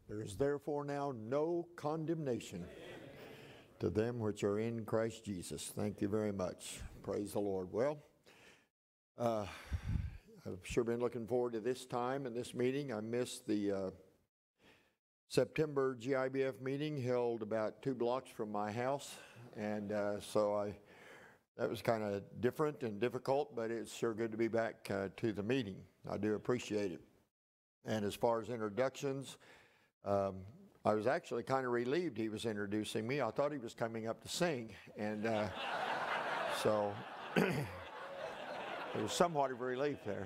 There is therefore now no condemnation to them which are in Christ Jesus. Thank you very much. Praise the Lord. Well, I've sure been looking forward to this time and this meeting. I missed the September GIBF meeting held about 2 blocks from my house, and so that was kind of different and difficult, but it's sure good to be back to the meeting. I do appreciate it. And as far as introductions, I was actually kind of relieved he was introducing me. I thought he was coming up to sing, and so there was somewhat of relief there.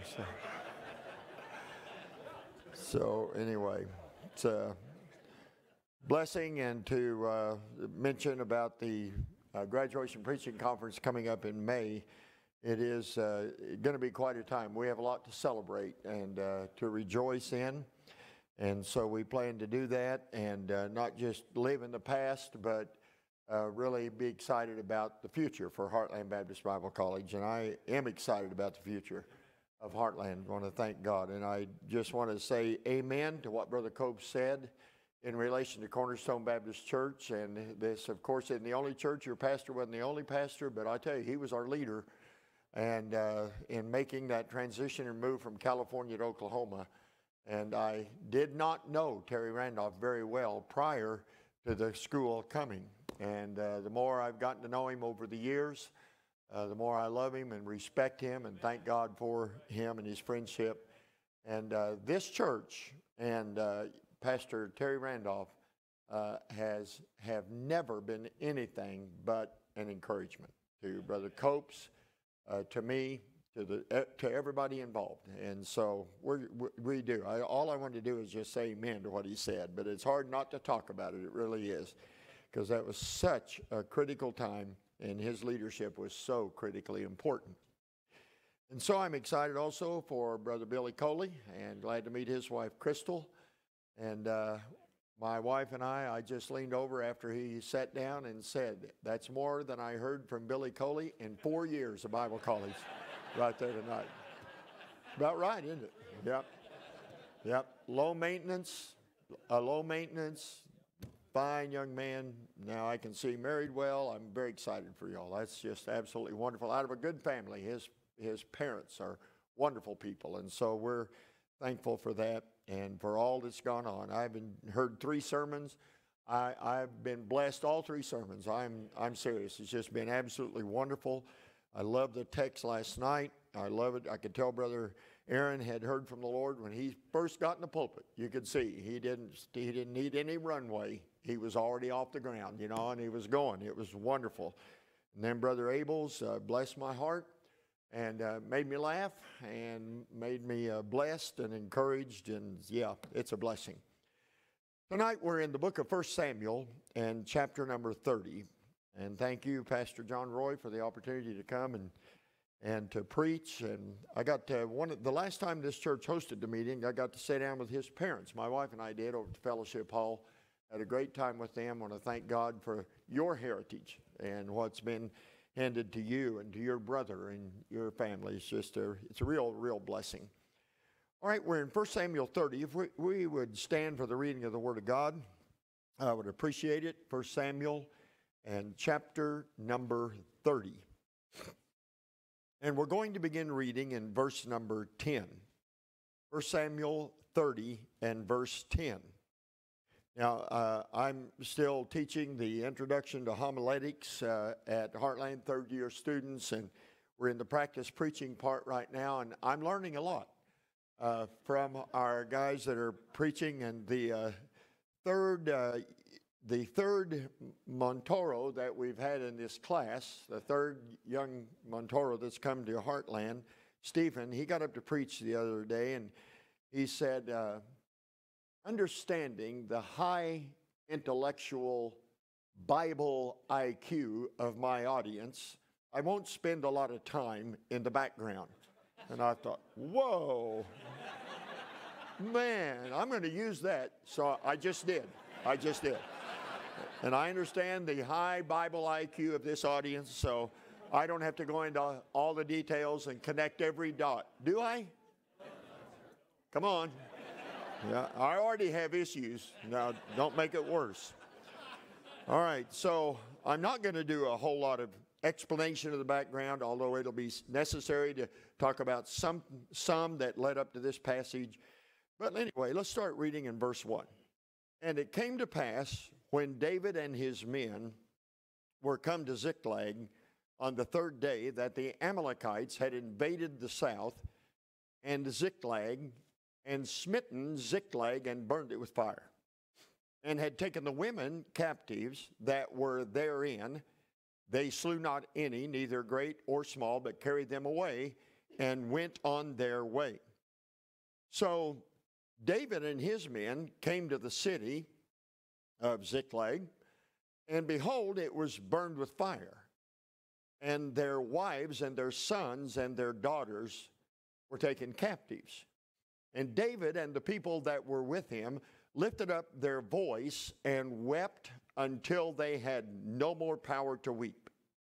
So anyway, it's a blessing, and to mention about the graduation preaching conference coming up in May. It is going to be quite a time. We have a lot to celebrate and to rejoice in. And so we plan to do that and not just live in the past, but really be excited about the future for Heartland Baptist Bible College. And I am excited about the future of Heartland. I want to thank God. And I just want to say amen to what Brother Cope said in relation to Cornerstone Baptist Church. And this, of course, isn't the only church. Your pastor wasn't the only pastor, but I tell you, he was our leader. And in making that transition and move from California to Oklahoma. And I did not know Terry Randolph very well prior to the school coming. And the more I've gotten to know him over the years, the more I love him and respect him and thank God for him and his friendship. And this church and Pastor Terry Randolph have never been anything but an encouragement to Brother Copes, to me, to everybody involved. And so we do. All I want to do is just say amen to what he said, but it's hard not to talk about it. It really is, because that was such a critical time, and his leadership was so critically important. And so I'm excited also for Brother Billy Coley, and glad to meet his wife, Crystal. And my wife and I just leaned over after he sat down and said, that's more than I heard from Billy Coley in 4 years of Bible college. Right there tonight. About right, isn't it? Yep. Yep. Low maintenance, fine young man. Now I can see married well. I'm very excited for y'all. That's just absolutely wonderful. Out of a good family. His parents are wonderful people, and so we're thankful for that and for all that's gone on. I've heard 3 sermons. I've been blessed all 3 sermons. I'm serious. It's just been absolutely wonderful. I loved the text last night. I love it. I could tell Brother Aaron had heard from the Lord when he first got in the pulpit. You could see he didn't need any runway. He was already off the ground, and he was going. It was wonderful. And then Brother Abels blessed my heart and made me laugh and made me blessed and encouraged. And yeah, it's a blessing. Tonight we're in the book of 1 Samuel and chapter number 30. And thank you, Pastor John Roy, for the opportunity to come and to preach. And I got the last time this church hosted the meeting, I got to sit down with his parents. My wife and I did over at the Fellowship Hall. Had a great time with them. I want to thank God for your heritage and what's been handed to you and to your brother and your family. It's just it's a real blessing. All right, we're in 1 Samuel 30. If we would stand for the reading of the Word of God, I would appreciate it. 1 Samuel and chapter number 30. And we're going to begin reading in verse number 10. 1 Samuel 30 and verse 10. Now, I'm still teaching the introduction to homiletics at Heartland third-year students, and we're in the practice preaching part right now, and I'm learning a lot from our guys that are preaching. And the third Montoro that we've had in this class, the third young Montoro that's come to Heartland, Stephen, he got up to preach the other day, and he said, understanding the high intellectual Bible IQ of my audience, I won't spend a lot of time in the background. And I thought, whoa, man, I'm going to use that. So I just did. And I understand the high Bible IQ of this audience, so I don't have to go into all the details and connect every dot. Do I? Come on. Yeah, I already have issues. Now, don't make it worse. All right, so I'm not going to do a whole lot of explanation of the background, although it'll be necessary to talk about some that led up to this passage. But anyway, let's start reading in verse 1. And it came to pass, when David and his men were come to Ziklag on the third day, that the Amalekites had invaded the south and Ziklag, and smitten Ziklag and burned it with fire, and had taken the women captives that were therein. They slew not any, neither great or small, but carried them away, and went on their way. So David and his men came to the city of Ziklag, and behold, it was burned with fire, and their wives and their sons and their daughters were taken captives. And David and the people that were with him lifted up their voice and wept until they had no more power to weep.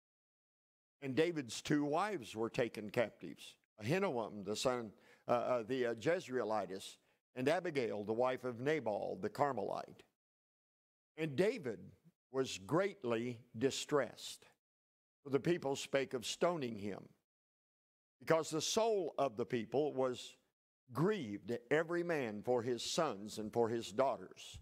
And David's two wives were taken captives, Ahinoam, the son, the Jezreelitess, and Abigail, the wife of Nabal, the Carmelite. And David was greatly distressed, for the people spake of stoning him, because the soul of the people was grieved, every man for his sons and for his daughters.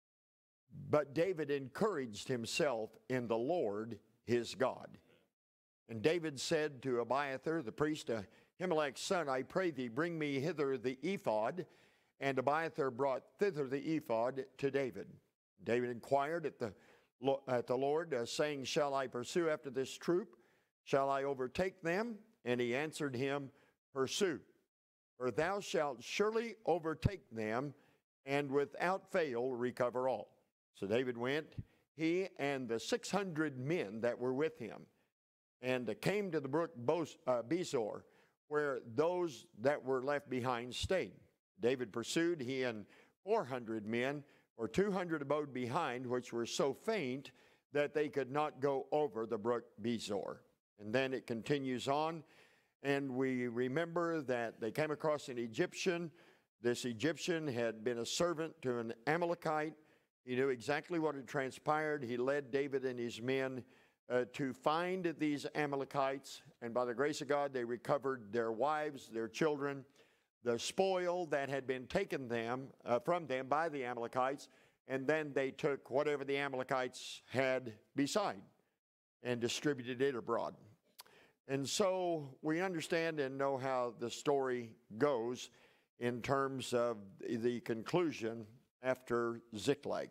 But David encouraged himself in the Lord his God. And David said to Abiathar, the priest, Ahimelech's son, I pray thee, bring me hither the ephod. And Abiathar brought thither the ephod to David. David inquired at the Lord, saying, shall I pursue after this troop? Shall I overtake them? And he answered him, pursue, for thou shalt surely overtake them, and without fail recover all. So David went, he and the 600 men that were with him, and came to the brook Besor, where those that were left behind stayed. David pursued, he and 400 men, or 200 abode behind, which were so faint that they could not go over the brook Besor. And then it continues on, and we remember that they came across an Egyptian. This Egyptian had been a servant to an Amalekite. He knew exactly what had transpired. He led David and his men to find these Amalekites, and by the grace of God, they recovered their wives, their children, the spoil that had been taken from them by the Amalekites, and then they took whatever the Amalekites had beside and distributed it abroad. And so we understand and know how the story goes in terms of the conclusion after Ziklag.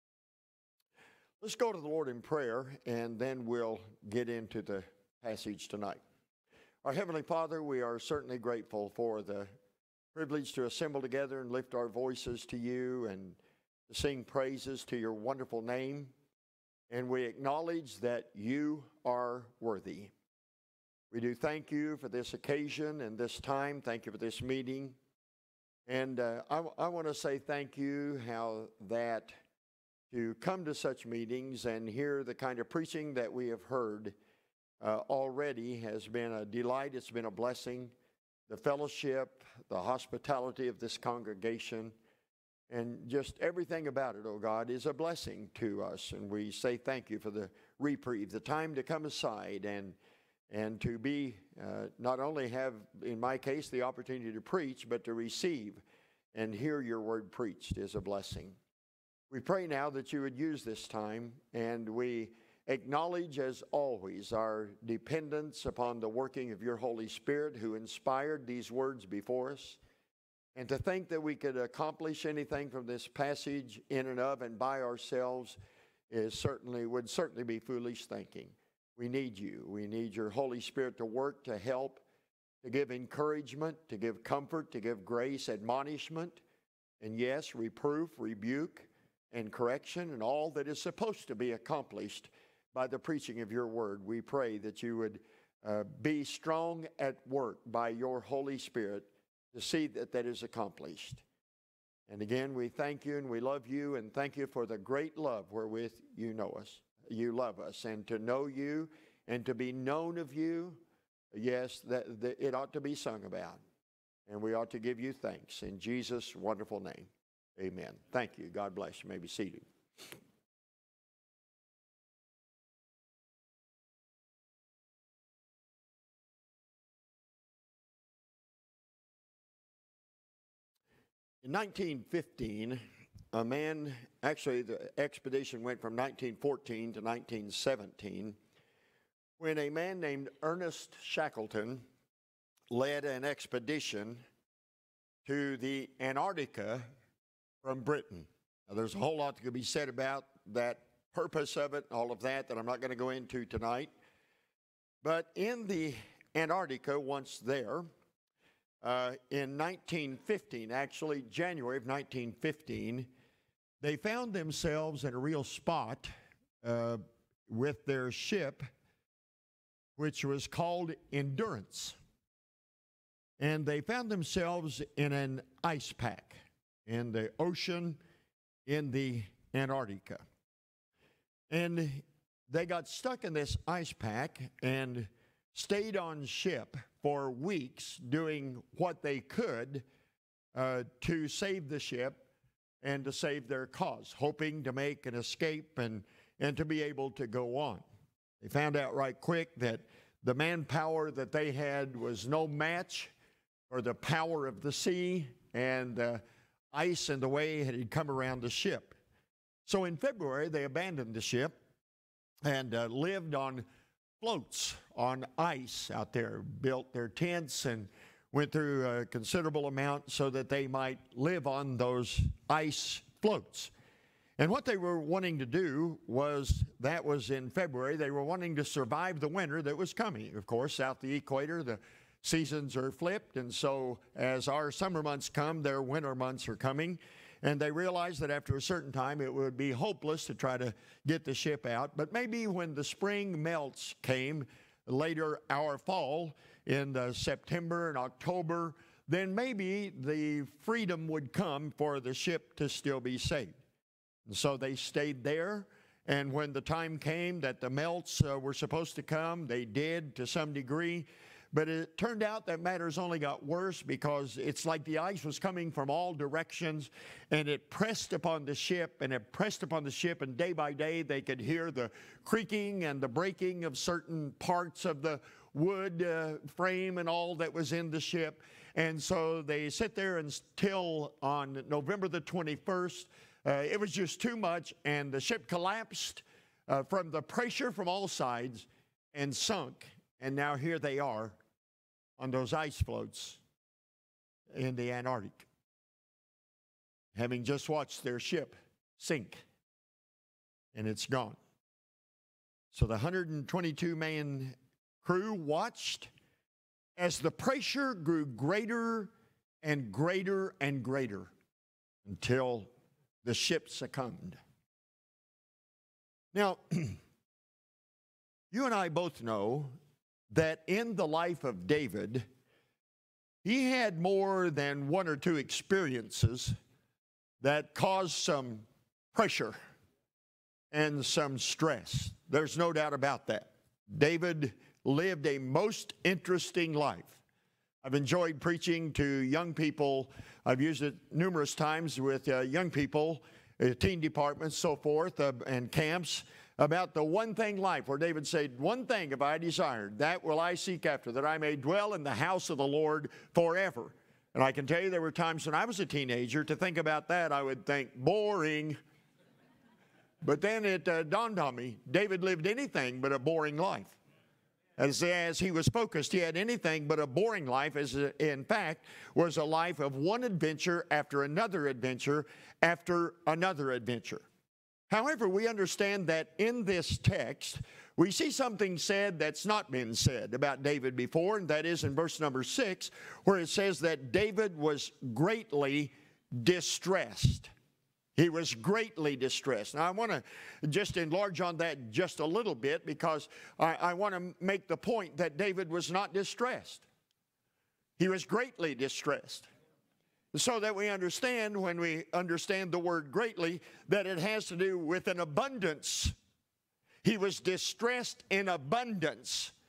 Let's go to the Lord in prayer, and then we'll get into the passage tonight. Our Heavenly Father, we are certainly grateful for the privilege to assemble together and lift our voices to you and to sing praises to your wonderful name. And we acknowledge that you are worthy. We do thank you for this occasion and this time. Thank you for this meeting. And I want to say thank you how that to come to such meetings and hear the kind of preaching that we have heard already has been a delight. It's been a blessing. The fellowship, the hospitality of this congregation, and just everything about it, oh God, is a blessing to us. And we say thank you for the reprieve, the time to come aside and to be, not only have, in my case, the opportunity to preach, but to receive and hear your word preached is a blessing. We pray now that you would use this time, and we acknowledge, as always, our dependence upon the working of your Holy Spirit who inspired these words before us. And to think that we could accomplish anything from this passage in and of and by ourselves would certainly be foolish thinking. We need you. We need your Holy Spirit to work, to help, to give encouragement, to give comfort, to give grace, admonishment, and yes, reproof, rebuke, and correction, and all that is supposed to be accomplished by the preaching of your word. We pray that you would be strong at work by your Holy Spirit to see that that is accomplished. And again, we thank you and we love you, and thank you for the great love wherewith you know us. You love us, and to know you and to be known of you, yes, that it ought to be sung about. And we ought to give you thanks in Jesus' wonderful name. Amen. Thank you. God bless you. You may be seated. In 1915, a man, actually the expedition went from 1914 to 1917, when a man named Ernest Shackleton led an expedition to the Antarctica from Britain. Now, there's a whole lot that could be said about that purpose of it, all of that I'm not going to go into tonight. But in the Antarctica, once there, in 1915, actually January of 1915, they found themselves in a real spot with their ship, which was called Endurance. And they found themselves in an ice pack in the ocean in the Antarctica. And they got stuck in this ice pack and stayed on ship for weeks doing what they could to save the ship and to save their cause, hoping to make an escape and to be able to go on. They found out right quick that the manpower that they had was no match for the power of the sea and the ice and the way it had come around the ship. So in February, they abandoned the ship and lived on floats on ice out there, built their tents and went through a considerable amount so that they might live on those ice floats. And what they were wanting to do was, that was in February, they were wanting to survive the winter that was coming. Of course, south of the equator, the seasons are flipped, and so as our summer months come, their winter months are coming. And they realized that after a certain time it would be hopeless to try to get the ship out. But maybe when the spring melts came, later our fall, in September and October, then maybe the freedom would come for the ship to still be saved. And so they stayed there, and when the time came that the melts were supposed to come, they did to some degree. But it turned out that matters only got worse, because it's like the ice was coming from all directions, and it pressed upon the ship, and it pressed upon the ship, and day by day they could hear the creaking and the breaking of certain parts of the wood frame and all that was in the ship. And so they sit there until on November the 21st, it was just too much, and the ship collapsed from the pressure from all sides and sunk. And now here they are on those ice floats in the Antarctic, having just watched their ship sink, and it's gone. So the 122-man crew watched as the pressure grew greater and greater and greater until the ship succumbed. Now, you and I both know that in the life of David, he had more than one or two experiences that caused some pressure and some stress. There's no doubt about that. David lived a most interesting life. I've enjoyed preaching to young people. I've used it numerous times with young people, teen departments, so forth, and camps, about the one thing life, where David said, one thing have I desired, that will I seek after, that I may dwell in the house of the Lord forever. And I can tell you there were times when I was a teenager, to think about that, I would think, boring. But then it dawned on me, David lived anything but a boring life. As he was focused, he had anything but a boring life, as in fact was a life of one adventure after another adventure after another adventure. However, we understand that in this text, we see something said that's not been said about David before, and that is in verse number 6, where it says that David was greatly distressed. He was greatly distressed. Now, I want to just enlarge on that just a little bit, because I want to make the point that David was not distressed. He was greatly distressed. So that we understand, when we understand the word greatly, that it has to do with an abundance. He was distressed in abundance.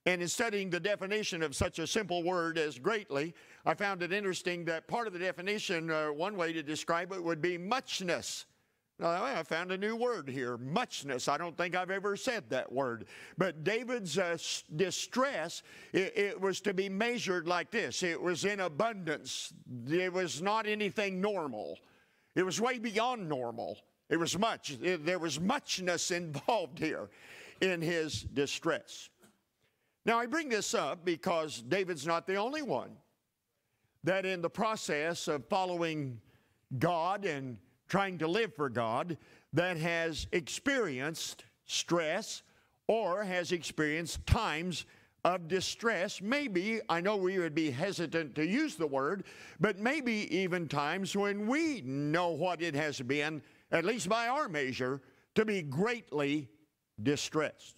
And in studying the definition of such a simple word as greatly, I found it interesting that part of the definition, one way to describe it would be muchness. Now, I found a new word here, muchness. I don't think I've ever said that word. But David's distress, it was to be measured like this. It was in abundance. It was not anything normal. It was way beyond normal. It was much. There was muchness involved here in his distress. Now, I bring this up because David's not the only one that in the process of following God and trying to live for God that has experienced stress or has experienced times of distress. Maybe, I know we would be hesitant to use the word, but maybe even times when we know what it has been, at least by our measure, to be greatly distressed.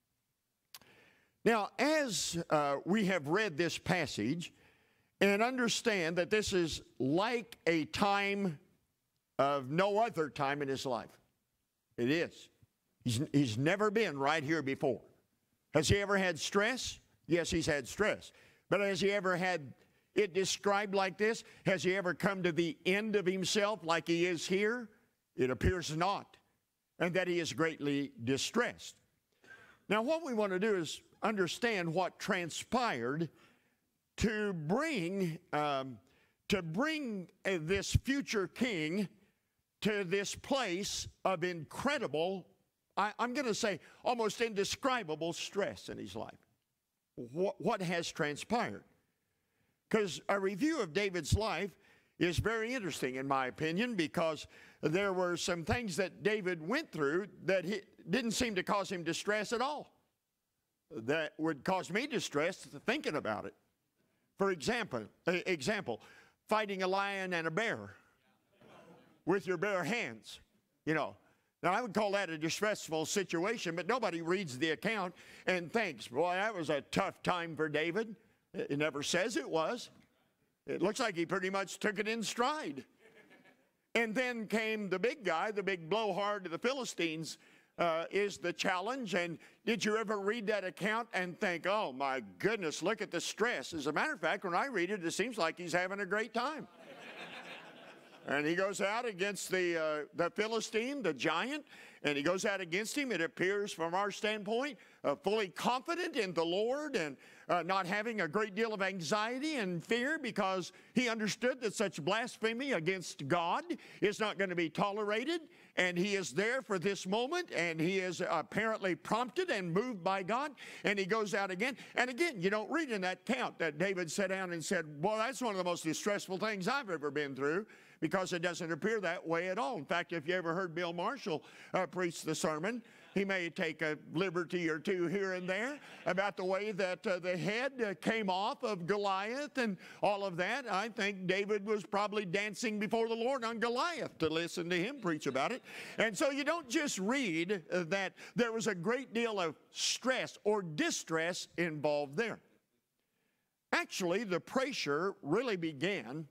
Now, as we have read this passage and understand that this is like a time of no other time in his life. It is. He's never been right here before. Has he ever had stress? Yes, he's had stress. But has he ever had it described like this? Has he ever come to the end of himself like he is here? It appears not. And that he is greatly distressed. Now, what we want to do is understand what transpired to bring this future king to this place of incredible, I'm going to say almost indescribable stress in his life. What has transpired? Because a review of David's life is very interesting in my opinion, because there were some things that David went through that didn't seem to cause him distress at all. That would cause me distress thinking about it. For example, fighting a lion and a bear with your bare hands, you know. Now, I would call that a distressful situation, but nobody reads the account and thinks, boy, that was a tough time for David. It never says it was. It looks like he pretty much took it in stride. And then came the big guy, the big blowhard to the Philistines, is the challenge. And did you ever read that account and think, oh my goodness, look at the stress? As a matter of fact, when I read it, it seems like he's having a great time. And he goes out against the Philistine, the giant, and he goes out against him. It appears from our standpoint, fully confident in the Lord and not having a great deal of anxiety and fear, because he understood that such blasphemy against God is not going to be tolerated. And he is there for this moment, and he is apparently prompted and moved by God, and he goes out again. And again, you don't read in that account that David sat down and said, well, that's one of the most distressful things I've ever been through, because it doesn't appear that way at all. In fact, if you ever heard Bill Marshall preach the sermon, he may take a liberty or two here and there about the way that the head came off of Goliath and all of that. I think David was probably dancing before the Lord on Goliath to listen to him preach about it. And so you don't just read that there was a great deal of stress or distress involved there. Actually, the pressure really began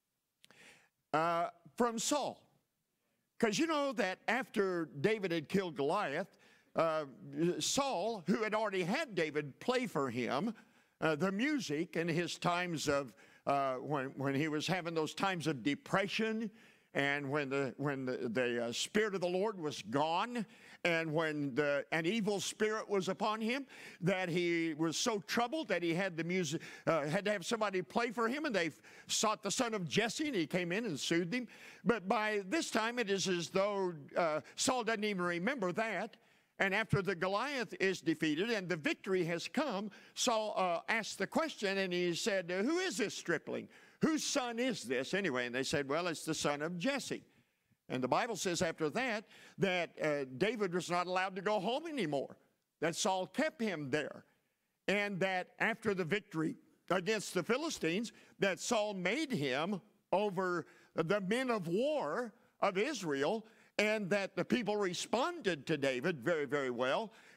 from Saul. Because you know that after David had killed Goliath, Saul, who had already had David play for him the music in his times of, when he was having those times of depression, and when the Spirit of the Lord was gone, and when an evil spirit was upon him, that he was so troubled that he had the music, had to have somebody play for him, and they sought the son of Jesse, and he came in and soothed him. But by this time, it is as though Saul doesn't even remember that. And after the Goliath is defeated and the victory has come, Saul asked the question, and he said, who is this stripling? Whose son is this anyway? And they said, well, it's the son of Jesse. And the Bible says after that, that David was not allowed to go home anymore, that Saul kept him there. And that after the victory against the Philistines, that Saul made him over the men of war of Israel, and that the people responded to David very, very well,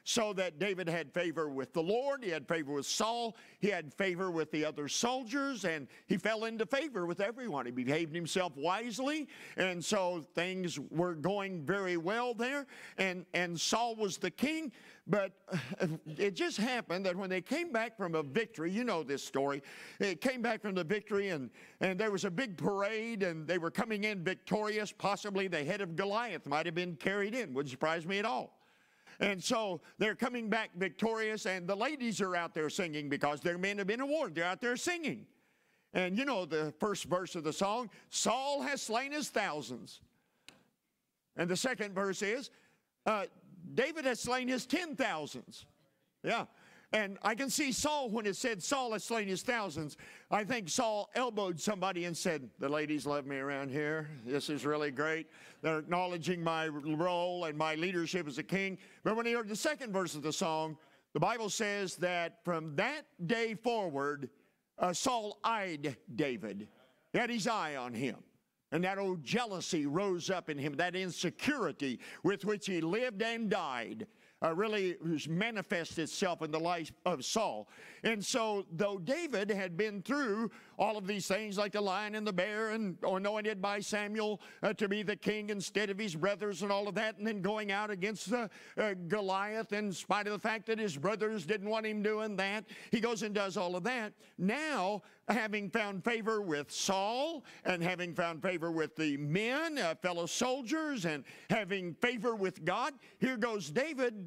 so that David had favor with the Lord, he had favor with Saul, he had favor with the other soldiers, and he fell into favor with everyone. He behaved himself wisely, and so things were going very well there, and Saul was the king. But it just happened that when they came back from a victory, you know this story, it came back from the victory, and there was a big parade, and they were coming in victorious. Possibly the head of Goliath might have been carried in. Wouldn't surprise me at all. And so they're coming back victorious, and the ladies are out there singing because their men have been awarded. They're out there singing. And you know the first verse of the song, Saul has slain his thousands. And the second verse is, David has slain his 10,000s. Yeah. And I can see Saul, when it said Saul has slain his thousands, I think Saul elbowed somebody and said, the ladies love me around here. This is really great. They're acknowledging my role and my leadership as a king. But when he heard the second verse of the song, the Bible says that from that day forward, Saul eyed David. He had his eye on him. And that old jealousy rose up in him, that insecurity with which he lived and died really manifested itself in the life of Saul. And so, though David had been through all of these things like the lion and the bear and anointed by Samuel to be the king instead of his brothers and all of that, and then going out against Goliath in spite of the fact that his brothers didn't want him doing that, he goes and does all of that. Now, having found favor with Saul and having found favor with the men, fellow soldiers, and having favor with God, here goes David,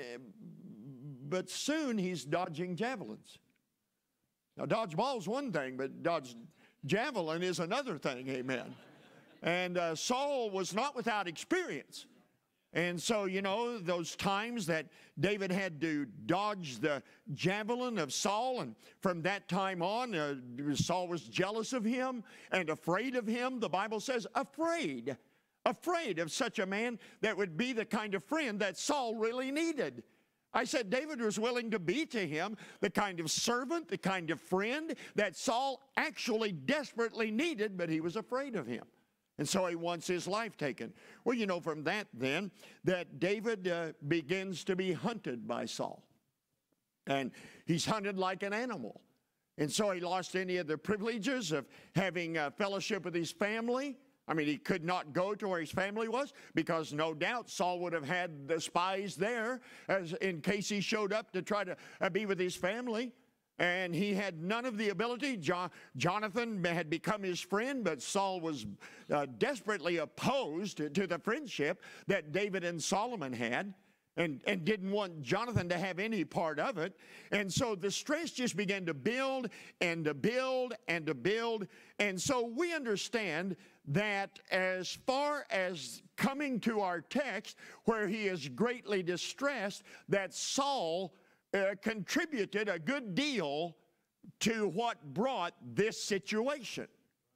but soon he's dodging javelins. Now, dodge ball is one thing, but dodge javelin is another thing, amen. And Saul was not without experience. And so, you know, those times that David had to dodge the javelin of Saul, and from that time on, Saul was jealous of him and afraid of him. The Bible says afraid of such a man that would be the kind of friend that Saul really needed. I said David was willing to be to him the kind of servant, the kind of friend that Saul actually desperately needed, but he was afraid of him. And so he wants his life taken. Well, you know from that then that David begins to be hunted by Saul. And he's hunted like an animal. And so he lost any of the privileges of having fellowship with his family. I mean, he could not go to where his family was because no doubt Saul would have had the spies there as in case he showed up to try to be with his family. And he had none of the ability. Jonathan had become his friend, but Saul was desperately opposed to the friendship that David and Solomon had, and didn't want Jonathan to have any part of it. And so the stress just began to build and to build and to build. And so we understand that as far as coming to our text where he is greatly distressed, that Saul contributed a good deal to what brought this situation.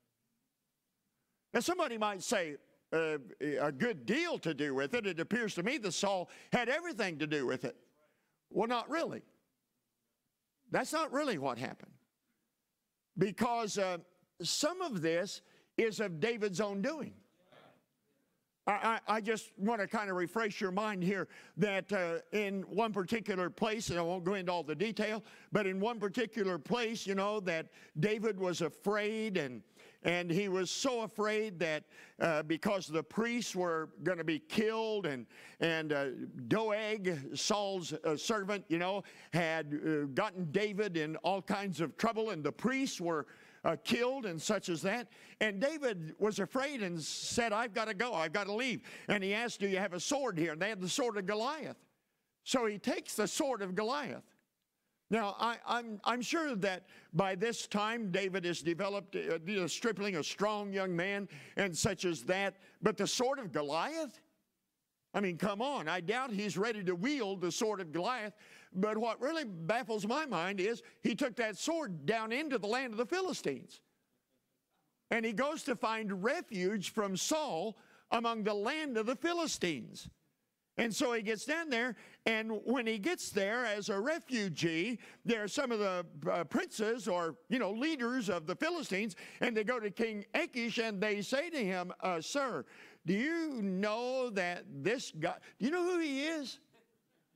Now somebody might say, a good deal to do with it. It appears to me that Saul had everything to do with it. Well, not really. That's not really what happened. Because some of this is of David's own doing. I just want to kind of refresh your mind here that in one particular place, and I won't go into all the detail, but in one particular place, you know, that David was afraid, and he was so afraid that because the priests were going to be killed, and Doeg, Saul's servant, you know, had gotten David in all kinds of trouble, and the priests were killed and such as that. And David was afraid and said, I've got to go, I've got to leave. And he asked, do you have a sword here? And they had the sword of Goliath. So he takes the sword of Goliath. Now, I'm sure that by this time David has developed a stripling, a strong young man, and such as that. But the sword of Goliath? I mean, come on. I doubt he's ready to wield the sword of Goliath. But what really baffles my mind is he took that sword down into the land of the Philistines. And he goes to find refuge from Saul among the land of the Philistines. And so he gets down there, and when he gets there as a refugee, there are some of the princes or, you know, leaders of the Philistines, and they go to King Achish, and they say to him, sir, do you know that this guy, do you know who he is?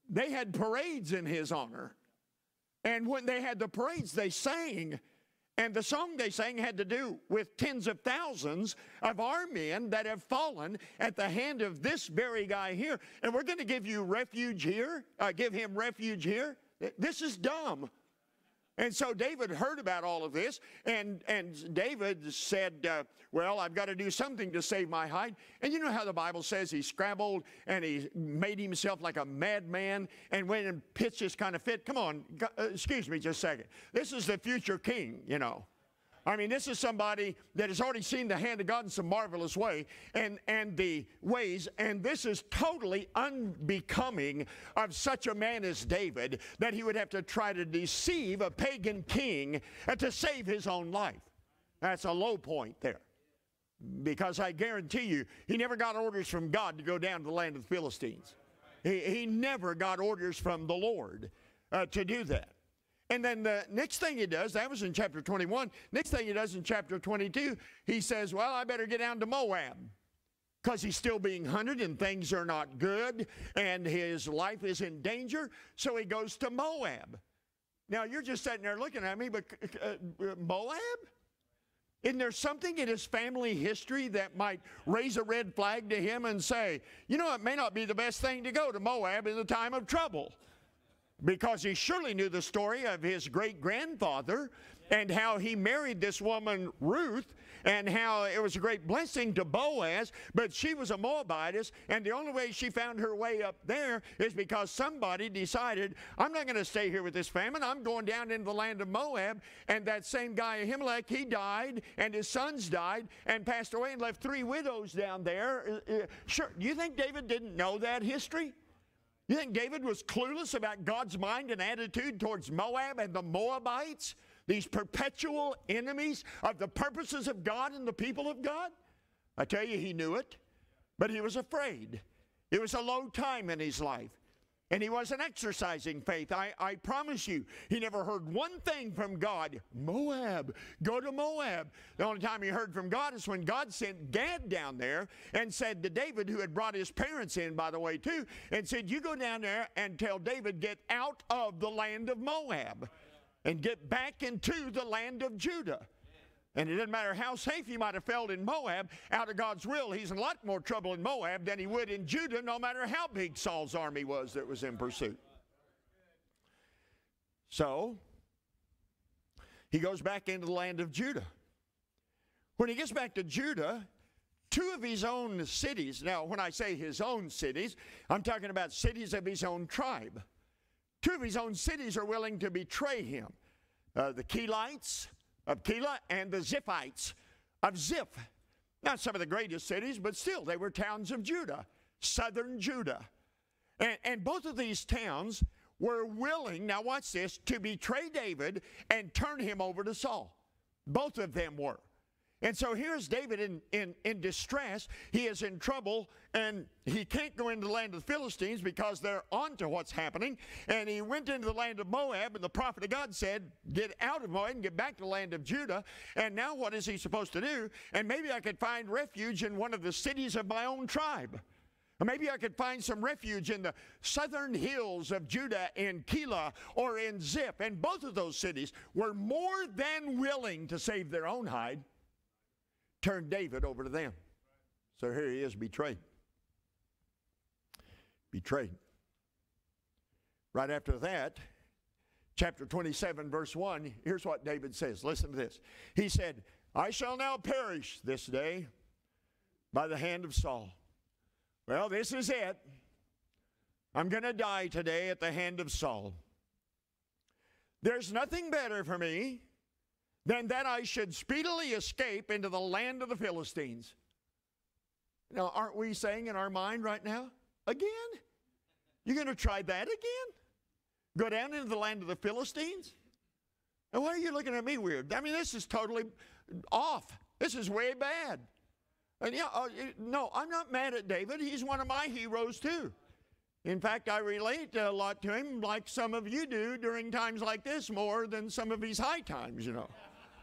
they had parades in his honor. And when they had the parades, they sang. And the song they sang had to do with tens of thousands of our men that have fallen at the hand of this very guy here. And we're going to give you refuge here, give him refuge here. This is dumb. And so David heard about all of this, and David said, well, I've got to do something to save my hide. And you know how the Bible says he scrabbled and he made himself like a madman and went and pitched this kind of fit. Come on, excuse me just a second. This is the future king, you know. I mean, this is somebody that has already seen the hand of God in some marvelous way and the ways, and this is totally unbecoming of such a man as David, that he would have to try to deceive a pagan king to save his own life. That's a low point there, because I guarantee you, he never got orders from God to go down to the land of the Philistines. He never got orders from the Lord to do that. And then the next thing he does, that was in chapter 21. Next thing he does in chapter 22, he says, well, I better get down to Moab, because he's still being hunted and things are not good and his life is in danger. So he goes to Moab. Now, you're just sitting there looking at me, but Moab? Isn't there something in his family history that might raise a red flag to him and say, you know, it may not be the best thing to go to Moab in the time of trouble? Because he surely knew the story of his great-grandfather and how he married this woman, Ruth, and how it was a great blessing to Boaz, but she was a Moabitess, and the only way she found her way up there is because somebody decided, I'm not going to stay here with this famine, I'm going down into the land of Moab. And that same guy, Ahimelech, he died, and his sons died, and passed away, and left 3 widows down there. Sure, do you think David didn't know that history? You think David was clueless about God's mind and attitude towards Moab and the Moabites, these perpetual enemies of the purposes of God and the people of God? I tell you, he knew it, but he was afraid. It was a low time in his life, and he wasn't exercising faith. I promise you, he never heard one thing from God. Moab, go to Moab. The only time he heard from God is when God sent Gad down there and said to David, who had brought his parents in, by the way, too, and said, you go down there and tell David, get out of the land of Moab and get back into the land of Judah. And it doesn't matter how safe he might have felt in Moab, out of God's will, he's in a lot more trouble in Moab than he would in Judah, no matter how big Saul's army was that was in pursuit. So, he goes back into the land of Judah. When he gets back to Judah, 2 of his own cities, now when I say his own cities, I'm talking about cities of his own tribe. 2 of his own cities are willing to betray him. The Keilites of Keilah and the Ziphites of Ziph. Not some of the greatest cities, but still, they were towns of Judah, southern Judah. And both of these towns were willing, now watch this, to betray David and turn him over to Saul. Both of them were. And so here's David in distress. He is in trouble, and he can't go into the land of the Philistines because they're on to what's happening. And he went into the land of Moab, and the prophet of God said, get out of Moab and get back to the land of Judah. And now what is he supposed to do? And maybe I could find refuge in one of the cities of my own tribe. Or maybe I could find some refuge in the southern hills of Judah, in Keilah or in Ziph. And both of those cities were more than willing to save their own hide. Turned David over to them. So here he is, betrayed. Betrayed. Right after that, chapter 27, verse 1, here's what David says. Listen to this. He said, I shall now perish this day by the hand of Saul. Well, this is it. I'm going to die today at the hand of Saul. There's nothing better for me than that I should speedily escape into the land of the Philistines. Now, aren't we saying in our mind right now, again? You're going to try that again? Go down into the land of the Philistines? And why are you looking at me weird? I mean, this is totally off. This is way bad. And yeah, no, I'm not mad at David. He's one of my heroes too. In fact, I relate a lot to him like some of you do during times like this more than some of his high times, you know.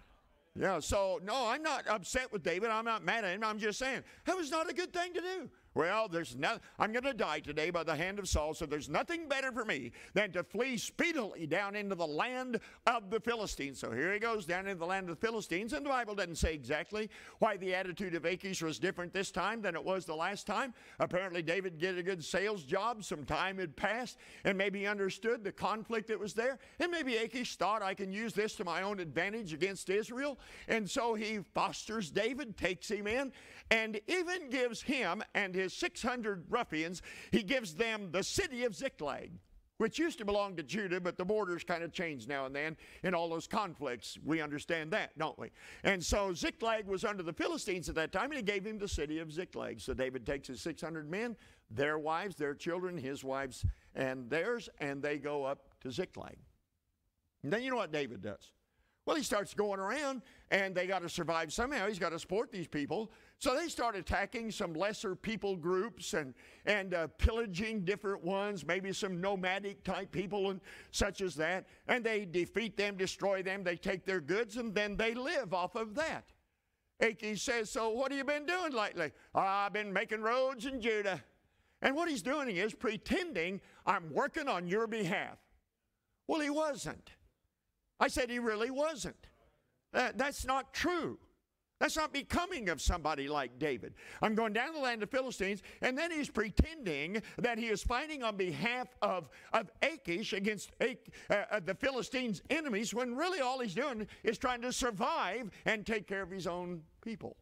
Yeah, so, no, I'm not upset with David. I'm not mad at him. I'm just saying, that was not a good thing to do. Well, I'm going to die today by the hand of Saul, so there's nothing better for me than to flee speedily down into the land of the Philistines. So here he goes down into the land of the Philistines, and the Bible doesn't say exactly why the attitude of Achish was different this time than it was the last time. Apparently, David did a good sales job. Some time had passed, and maybe he understood the conflict that was there. And maybe Achish thought, I can use this to my own advantage against Israel. And so he fosters David, takes him in, and even gives him and his 600 ruffians, he gives them the city of Ziklag, which used to belong to Judah, but the borders kind of changed now and then in all those conflicts. We understand that, don't we? And so Ziklag was under the Philistines at that time, and he gave him the city of Ziklag. So David takes his 600 men, their wives, their children, his wives, and theirs, and they go up to Ziklag. And then you know what David does? Well, he starts going around, and they got to survive somehow. He's got to support these people. So they start attacking some lesser people groups and pillaging different ones, maybe some nomadic type people and such as that. And they defeat them, destroy them. They take their goods, and then they live off of that. Achish says, so what have you been doing lately? I've been making roads in Judah. And what he's doing is pretending I'm working on your behalf. Well, he wasn't. I said he really wasn't. That's not true. That's not becoming of somebody like David. I'm going down to the land of the Philistines, and then he's pretending that he is fighting on behalf of Achish against the Philistines' enemies, when really all he's doing is trying to survive and take care of his own people.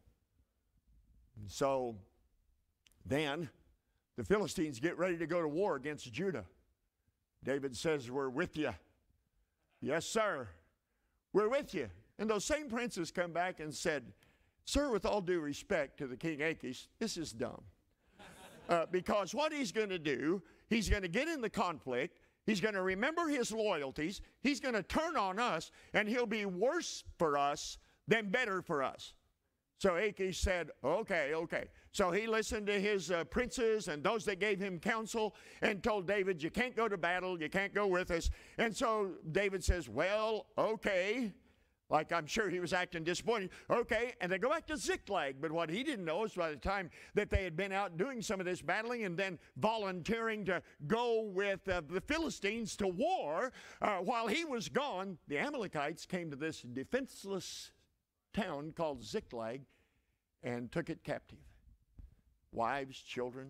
And so then the Philistines get ready to go to war against Judah. David says, we're with you. Yes, sir. We're with you. And those same princes come back and said, sir, with all due respect to the King Achish, this is dumb. Because what he's going to do, he's going to get in the conflict, he's going to remember his loyalties, he's going to turn on us, and he'll be worse for us than better for us. So Achish said, okay. So he listened to his princes and those that gave him counsel and told David, you can't go to battle, you can't go with us. And so David says, well, okay. Like I'm sure he was acting disappointed. Okay, and they go back to Ziklag. But what he didn't know is by the time that they had been out doing some of this battling and then volunteering to go with the Philistines to war, while he was gone, the Amalekites came to this defenseless town called Ziklag and took it captive. Wives, children,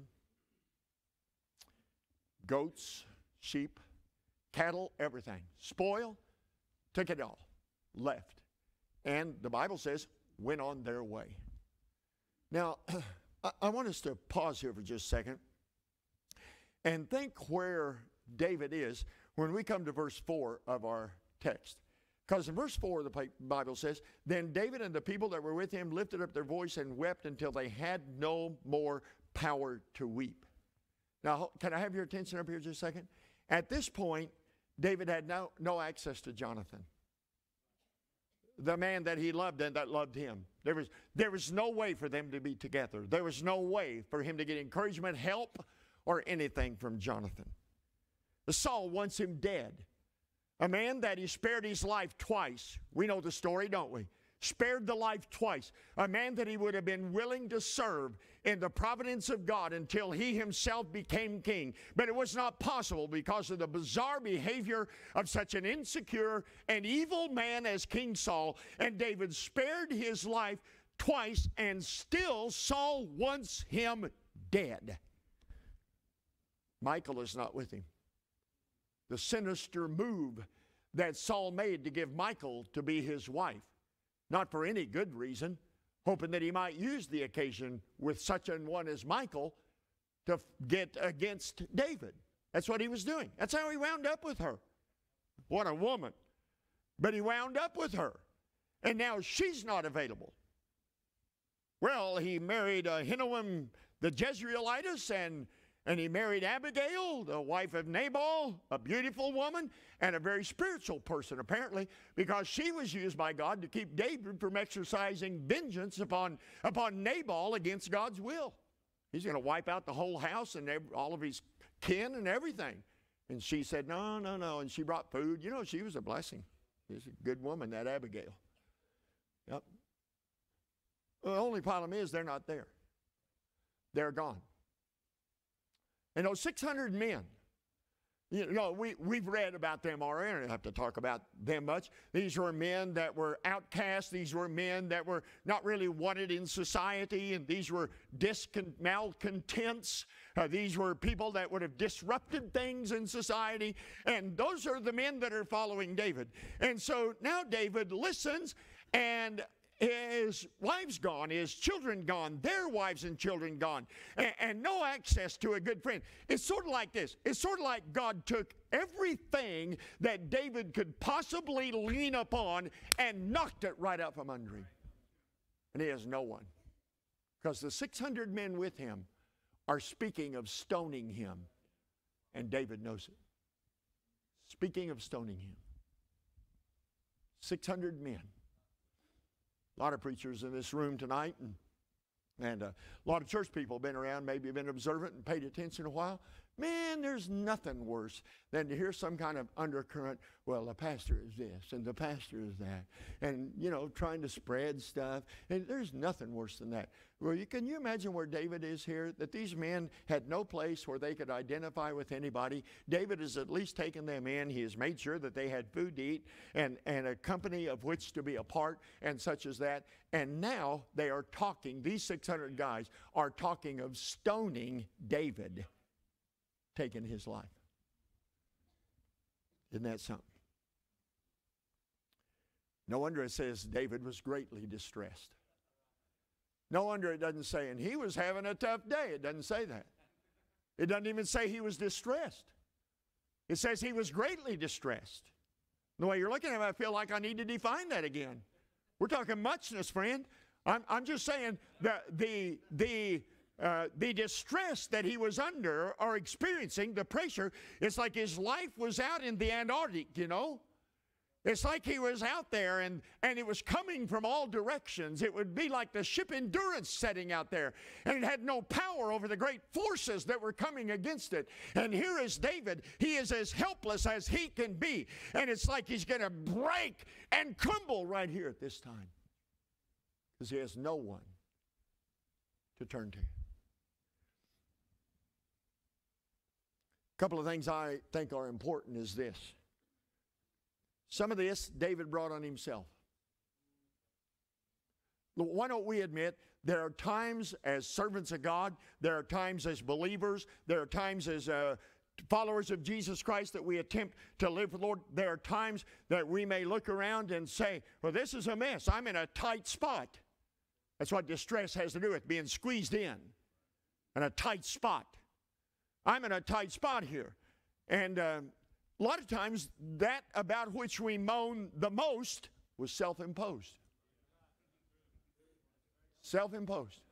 goats, sheep, cattle, everything. Spoil, took it all. Left. And the Bible says, went on their way. Now, I want us to pause here for just a second and think where David is when we come to verse 4 of our text. Because in verse 4, the Bible says, then David and the people that were with him lifted up their voice and wept until they had no more power to weep. Now, can I have your attention up here just a second? At this point, David had no access to Jonathan, the man that he loved and that loved him. There was no way for them to be together. There was no way for him to get encouragement, help, or anything from Jonathan. Saul wants him dead. A man that he spared his life twice. We know the story, don't we? Spared the life twice. A man that he would have been willing to serve in the providence of God until he himself became king. But it was not possible because of the bizarre behavior of such an insecure and evil man as King Saul. And David spared his life twice, and still Saul wants him dead. Michal is not with him. The sinister move that Saul made to give Michal to be his wife, not for any good reason, hoping that he might use the occasion with such an one as Michal to get against David. That's what he was doing. That's how he wound up with her. What a woman. But he wound up with her. And now she's not available. Well, he married Ahinoam the Jezreelitess, and he married Abigail, the wife of Nabal, a beautiful woman and a very spiritual person, apparently, because she was used by God to keep David from exercising vengeance upon Nabal against God's will. He's going to wipe out the whole house and all of his kin and everything. And she said, no. And she brought food. You know, she was a blessing. She's a good woman, that Abigail. Yep. The only problem is they're not there. They're gone. And those 600 men, you know, we've read about them already. I don't have to talk about them much. These were men that were outcasts. These were men that were not really wanted in society. And these were malcontents. These were people that would have disrupted things in society. And those are the men that are following David. And so now David listens, and his wives gone, his children gone, their wives and children gone, and no access to a good friend. It's sort of like this. It's sort of like God took everything that David could possibly lean upon and knocked it right out from under him. And he has no one. Because the 600 men with him are speaking of stoning him. And David knows it. Speaking of stoning him. 600 men. A lot of preachers in this room tonight, and a lot of church people have been around, maybe been observant and paid attention a while. Man, there's nothing worse than to hear some kind of undercurrent, well, the pastor is this and the pastor is that, and, you know, trying to spread stuff. And there's nothing worse than that. Well, can you imagine where David is here? That these men had no place where they could identify with anybody. David has at least taken them in. He has made sure that they had food to eat and a company of which to be a part and such as that. And now they are talking, these 600 guys are talking of stoning David, taking his life. Isn't that something? No wonder it says David was greatly distressed. No wonder it doesn't say, and he was having a tough day. It doesn't say that. It doesn't even say he was distressed. It says he was greatly distressed. The way you're looking at it, I feel like I need to define that again. We're talking muchness, friend. I'm just saying that the distress that he was under or experiencing, the pressure, it's like his life was out in the Antarctic, you know. It's like he was out there and it was coming from all directions. It would be like the ship Endurance setting out there, and it had no power over the great forces that were coming against it. And here is David. He is as helpless as he can be. And it's like he's going to break and crumble right here at this time because he has no one to turn to. A couple of things I think are important is this. Some of this David brought on himself. Why don't we admit there are times as servants of God, there are times as believers, there are times as followers of Jesus Christ that we attempt to live for the Lord. There are times that we may look around and say, well, this is a mess. I'm in a tight spot. That's what distress has to do with, being squeezed in a tight spot. I'm in a tight spot here. And a lot of times that about which we moan the most was self-imposed. Self-imposed.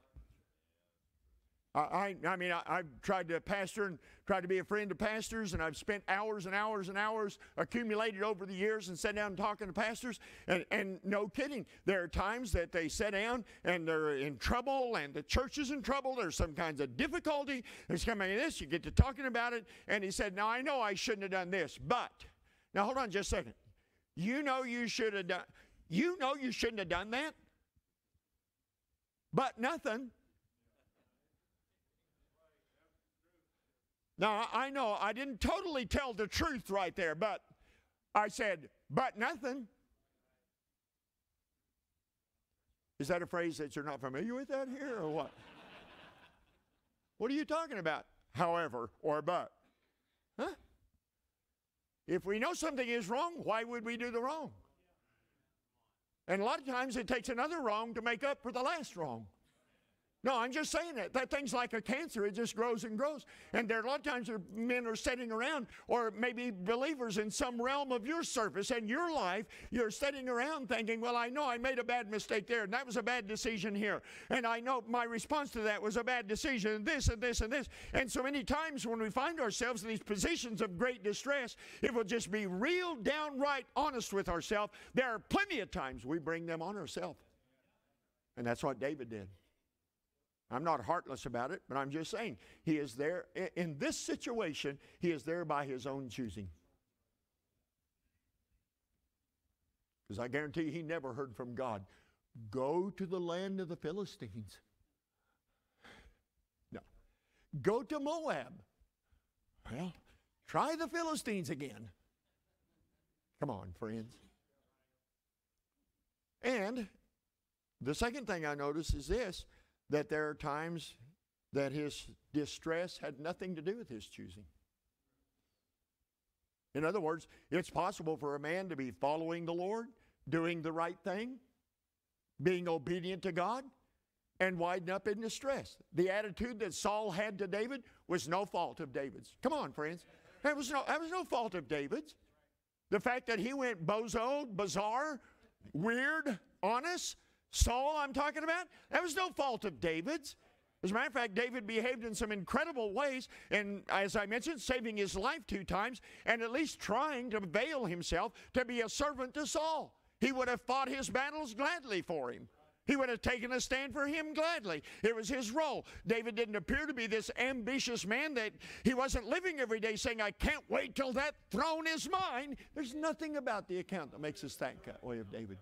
I've tried to pastor and tried to be a friend of pastors, and I've spent hours and hours and hours accumulated over the years and sat down and talking to pastors, and no kidding, there are times that they sit down and they're in trouble and the church is in trouble. There's some kinds of difficulty. There's coming this, you get to talking about it, and he said, now I know I shouldn't have done this, but, now hold on just a second. You know you should have done, you know you shouldn't have done that, but nothing. Now, I know I didn't totally tell the truth right there, but I said, but nothing. Is that a phrase that you're not familiar with out here or what? What are you talking about? However or but. Huh? If we know something is wrong, why would we do the wrong? And a lot of times it takes another wrong to make up for the last wrong. No, I'm just saying that thing's like a cancer. It just grows and grows. And there are a lot of times men are sitting around, or maybe believers in some realm of your service and your life, you're sitting around thinking, well, I know I made a bad mistake there, and that was a bad decision here. And I know my response to that was a bad decision, and this and this and this. And so many times when we find ourselves in these positions of great distress, if we'll just be real downright honest with ourselves, there are plenty of times we bring them on ourselves. And that's what David did. I'm not heartless about it, but I'm just saying he is there. In this situation, he is there by his own choosing. Because I guarantee you he never heard from God, go to the land of the Philistines. No. Go to Moab. Well, try the Philistines again. Come on, friends. And the second thing I notice is this, that there are times that his distress had nothing to do with his choosing. In other words, it's possible for a man to be following the Lord, doing the right thing, being obedient to God, and wind up in distress. The attitude that Saul had to David was no fault of David's. Come on, friends. That was no fault of David's. The fact that he went bozo, bizarre, weird, honest, Saul I'm talking about, that was no fault of David's. As a matter of fact, David behaved in some incredible ways, and as I mentioned, saving his life 2 times, and at least trying to avail himself to be a servant to Saul. He would have fought his battles gladly for him. He would have taken a stand for him gladly. It was his role. David didn't appear to be this ambitious man that he wasn't living every day saying, I can't wait till that throne is mine. There's nothing about the account that makes us think that way of David.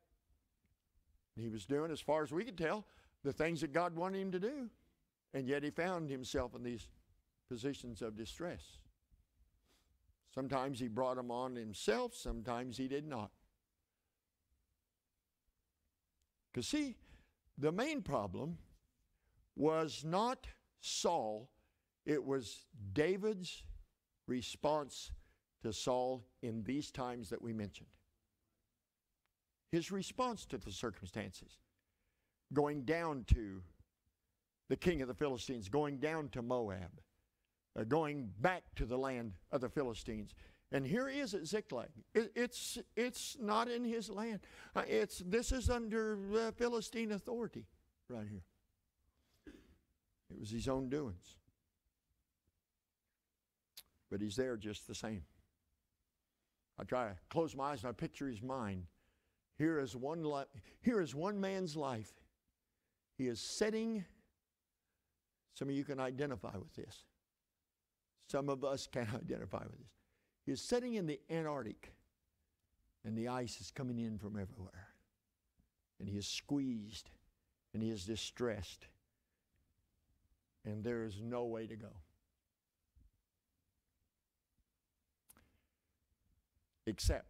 He was doing, as far as we could tell, the things that God wanted him to do. And yet he found himself in these positions of distress. Sometimes he brought them on himself, sometimes he did not. Because see, the main problem was not Saul, it was David's response to Saul in these times that we mentioned. His response to the circumstances. Going down to the king of the Philistines, going down to Moab, going back to the land of the Philistines. And here he is at Ziklag. It's not in his land. This is under Philistine authority right here. It was his own doings. But he's there just the same. I try to close my eyes and I picture his mind. Here is one man's life. He is sitting. Some of you can identify with this. Some of us can identify with this. He is sitting in the Antarctic, and the ice is coming in from everywhere. And he is squeezed, and he is distressed, and there is no way to go. Except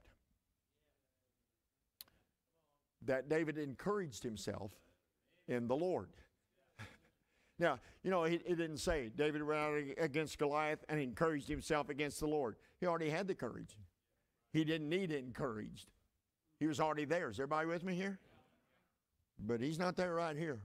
that David encouraged himself in the Lord. Now, you know, he didn't say David went out against Goliath and encouraged himself against the Lord. He already had the courage. He didn't need it encouraged. He was already there. Is everybody with me here? But he's not there right here.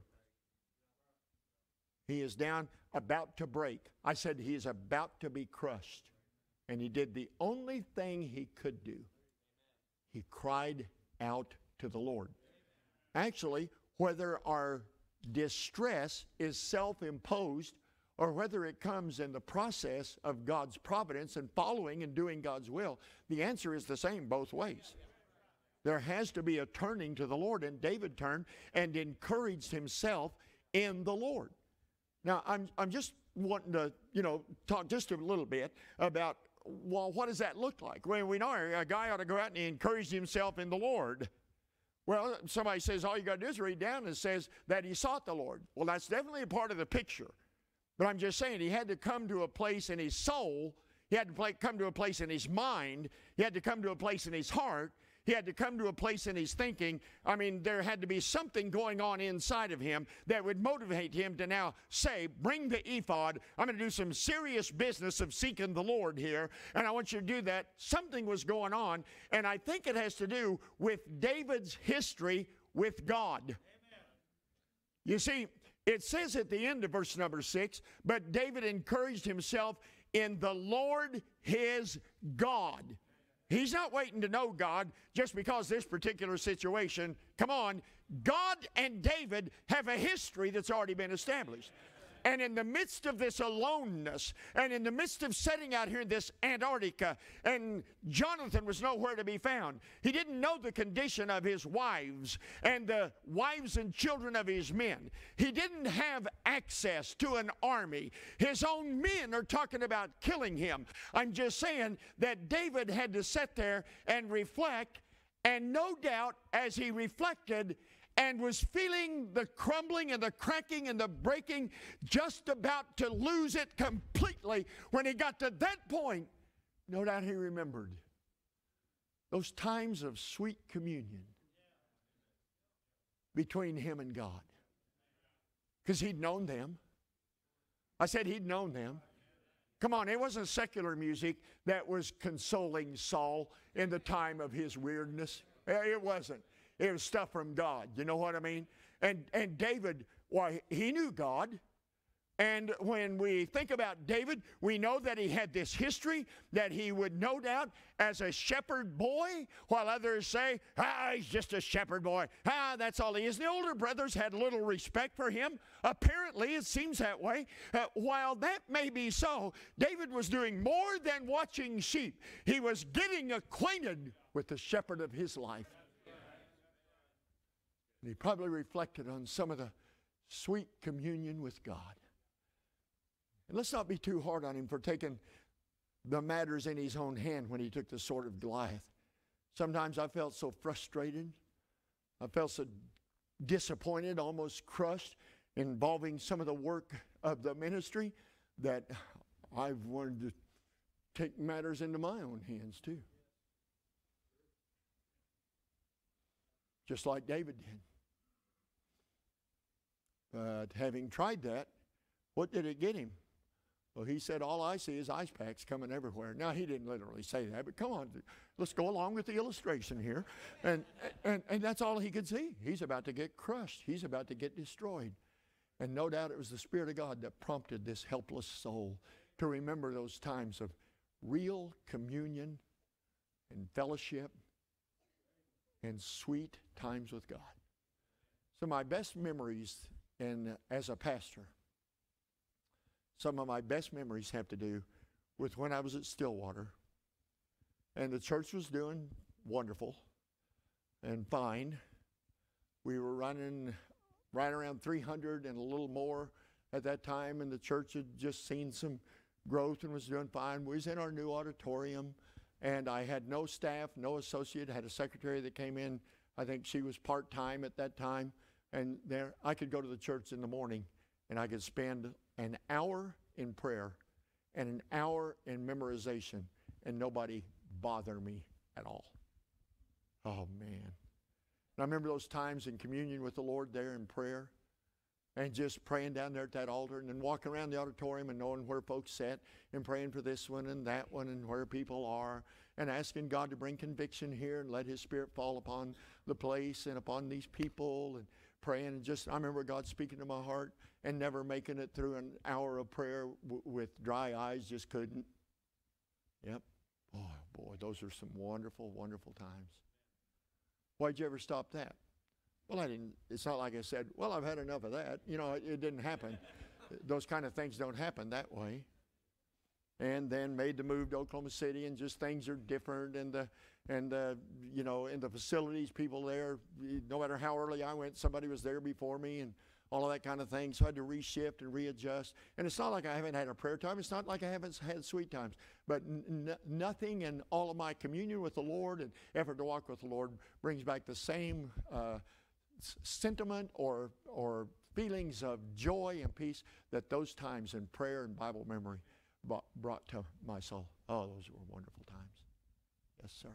He is down, about to break. I said he is about to be crushed. And he did the only thing he could do. He cried out to the Lord. Actually, whether our distress is self-imposed or whether it comes in the process of God's providence and following and doing God's will, the answer is the same both ways. There has to be a turning to the Lord, and David turned and encouraged himself in the Lord. Now, I'm just wanting to, talk just a little bit about, well, what does that look like? Well, we know a guy ought to go out and encourage himself in the Lord. Well, somebody says all you got to do is read down and it says that he sought the Lord. Well, that's definitely a part of the picture. But I'm just saying he had to come to a place in his soul. He had to come to a place in his mind. He had to come to a place in his heart. He had to come to a place in his thinking. I mean, there had to be something going on inside of him that would motivate him to now say, bring the ephod. I'm going to do some serious business of seeking the Lord here, and I want you to do that. Something was going on, and I think it has to do with David's history with God. Amen. You see, it says at the end of verse number 6, but David encouraged himself in the Lord his God. He's not waiting to know God just because this particular situation. Come on, God and David have a history that's already been established. And in the midst of this aloneness, and in the midst of setting out here in this Antarctica, and Jonathan was nowhere to be found. He didn't know the condition of his wives and the wives and children of his men. He didn't have access to an army. His own men are talking about killing him. I'm just saying that David had to sit there and reflect, and no doubt as he reflected and was feeling the crumbling and the cracking and the breaking, just about to lose it completely. When he got to that point, no doubt he remembered those times of sweet communion between him and God. Because he'd known them. I said he'd known them. Come on, it wasn't secular music that was consoling Saul in the time of his weirdness. It wasn't. It was stuff from God. You know what I mean? And David, why, he knew God. And when we think about David, we know that he had this history, that he would no doubt, as a shepherd boy, while others say, he's just a shepherd boy. That's all he is. The older brothers had little respect for him. Apparently, it seems that way. While that may be so, David was doing more than watching sheep. He was getting acquainted with the shepherd of his life. And he probably reflected on some of the sweet communion with God. And let's not be too hard on him for taking the matters in his own hand when he took the sword of Goliath. Sometimes I felt so frustrated. I felt so disappointed, almost crushed, involving some of the work of the ministry, that I've wanted to take matters into my own hands too. Just like David did. But having tried that, what did it get him? Well, he said, all I see is ice packs coming everywhere. Now, he didn't literally say that, but come on, let's go along with the illustration here. And that's all he could see. He's about to get crushed. He's about to get destroyed. And no doubt it was the Spirit of God that prompted this helpless soul to remember those times of real communion and fellowship and sweet times with God. So my best memories as a pastor, some of my best memories have to do with when I was at Stillwater. And the church was doing wonderful and fine. We were running right around 300 and a little more at that time, and the church had just seen some growth and was doing fine. We was in our new auditorium, and I had no staff, no associate. I had a secretary that came in. I think she was part-time at that time. And there, I could go to the church in the morning, and I could spend an hour in prayer and an hour in memorization, and nobody bother me at all. Oh, man. And I remember those times in communion with the Lord there in prayer, and just praying down there at that altar, and then walking around the auditorium and knowing where folks sat, and praying for this one and that one and where people are, and asking God to bring conviction here and let His Spirit fall upon the place and upon these people, and praying. And just, I remember God speaking to my heart and never making it through an hour of prayer with dry eyes. Just couldn't. Yep. Oh, boy, those are some wonderful, wonderful times. Why'd you ever stop that? Well, I didn't. It's not like I said, well, I've had enough of that. You know, it didn't happen. Those kind of things don't happen that way. And then made the move to Oklahoma City, and just things are different, and you know, in the facilities, people there, no matter how early I went, somebody was there before me, and all of that kind of thing. So I had to reshift and readjust. And it's not like I haven't had a prayer time. It's not like I haven't had sweet times. But nothing in all of my communion with the Lord and effort to walk with the Lord brings back the same sentiment or feelings of joy and peace that those times in prayer and Bible memory brought to my soul. Oh, those were wonderful times. Yes, sir.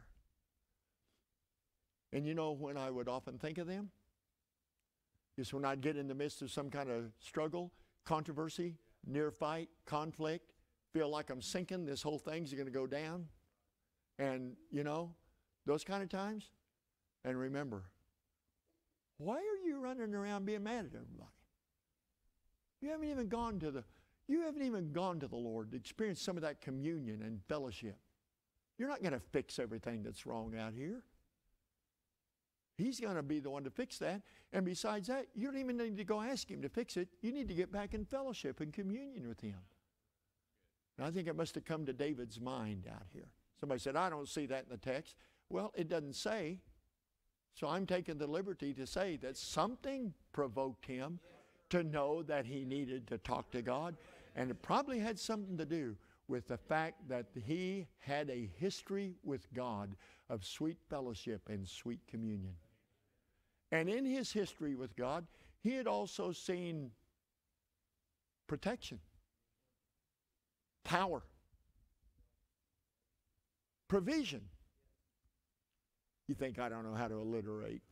And you know when I would often think of them? Just when I'd get in the midst of some kind of struggle, controversy, near fight, conflict, feel like I'm sinking, this whole thing's going to go down. And, you know, those kind of times. And remember, why are you running around being mad at everybody? You haven't even gone to the Lord to experience some of that communion and fellowship. You're not going to fix everything that's wrong out here. He's going to be the one to fix that. And besides that, you don't even need to go ask Him to fix it. You need to get back in fellowship and communion with Him. And I think it must have come to David's mind out here. Somebody said, I don't see that in the text. Well, it doesn't say. So I'm taking the liberty to say that something provoked him to know that he needed to talk to God. And it probably had something to do with the fact that he had a history with God of sweet fellowship and sweet communion. And in his history with God, he had also seen protection, power, provision. You think I don't know how to alliterate?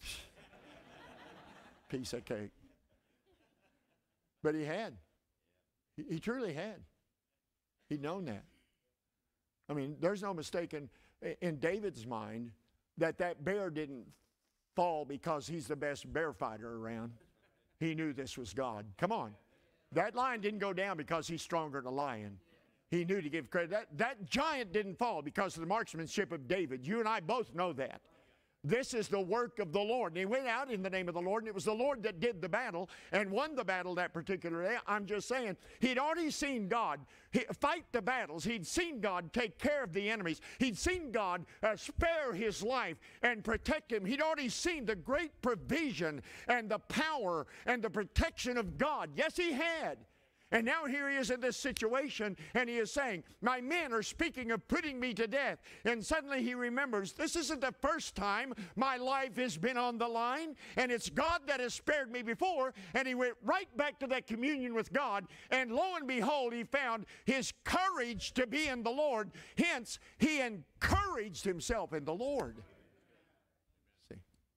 Piece of cake. But he had. He truly had. He'd known that. I mean, there's no mistake in David's mind that bear didn't fall because he's the best bear fighter around. He knew this was God. Come on. That lion didn't go down because he's stronger than a lion. He knew to give credit. That giant didn't fall because of the marksmanship of David. You and I both know that. This is the work of the Lord. And he went out in the name of the Lord, and it was the Lord that did the battle and won the battle that particular day. I'm just saying, he'd already seen God fight the battles. He'd seen God take care of the enemies. He'd seen God spare his life and protect him. He'd already seen the great provision and the power and the protection of God. Yes, he had. And now here he is in this situation, and he is saying, my men are speaking of putting me to death. And suddenly he remembers, this isn't the first time my life has been on the line, and it's God that has spared me before. And he went right back to that communion with God, and lo and behold, he found his courage to be in the Lord. Hence, he encouraged himself in the Lord. See?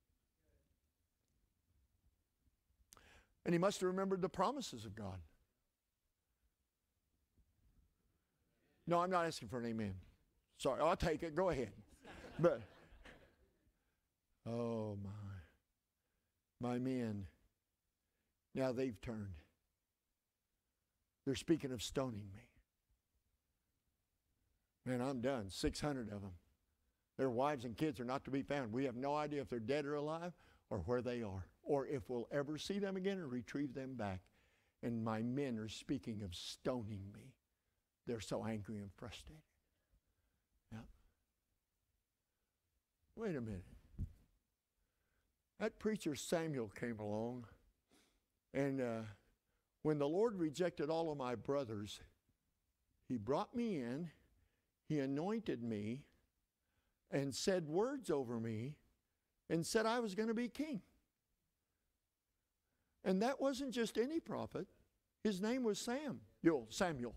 And he must have remembered the promises of God. No, I'm not asking for an amen. Sorry, I'll take it. Go ahead. But, oh my men, now they've turned. They're speaking of stoning me. Man, I'm done. 600 of them. Their wives and kids are not to be found. We have no idea if they're dead or alive or where they are, or if we'll ever see them again or retrieve them back. And my men are speaking of stoning me. They're so angry and frustrated. Yeah. Wait a minute. That preacher Samuel came along, and when the Lord rejected all of my brothers, he brought me in, he anointed me, and said words over me, and said I was going to be king. And that wasn't just any prophet. His name was Samuel.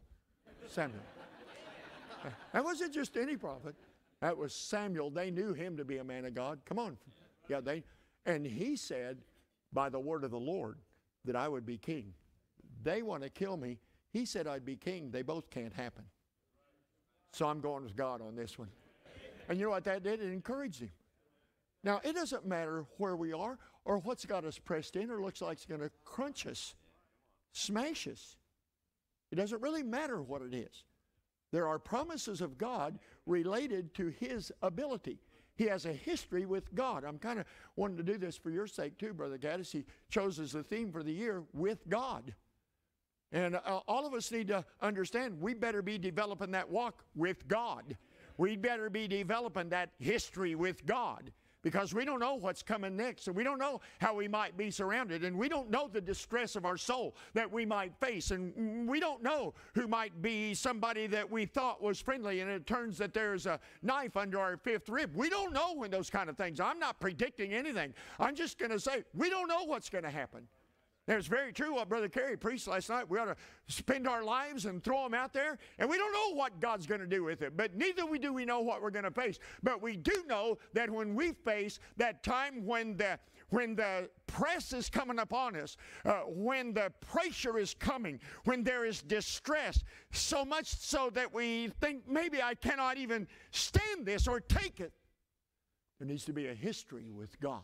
That wasn't just any prophet. That was Samuel. They knew him to be a man of God. Come on. Yeah, and he said, by the word of the Lord, that I would be king. They want to kill me. He said I'd be king. They both can't happen. So I'm going with God on this one. And you know what that did? It encouraged him. Now, it doesn't matter where we are or what's got us pressed in or looks like it's going to crunch us, smash us. It doesn't really matter what it is. There are promises of God related to his ability. He has a history with God. I'm kind of wanting to do this for your sake too, Brother Gaddis. He chose as the theme for the year, with God. And all of us need to understand we better be developing that walk with God. We better be developing that history with God. Because we don't know what's coming next, and we don't know how we might be surrounded, and we don't know the distress of our soul that we might face, and we don't know who might be somebody that we thought was friendly, and it turns that there's a knife under our fifth rib. We don't know when those kind of things. I'm not predicting anything. I'm just going to say we don't know what's going to happen. And it's very true what Brother Carey preached last night. We ought to spend our lives and throw them out there, and we don't know what God's going to do with it, but neither do we know what we're going to face. But we do know that when we face that time when the press is coming upon us, when the pressure is coming, when there is distress, so much so that we think maybe I cannot even stand this or take it, there needs to be a history with God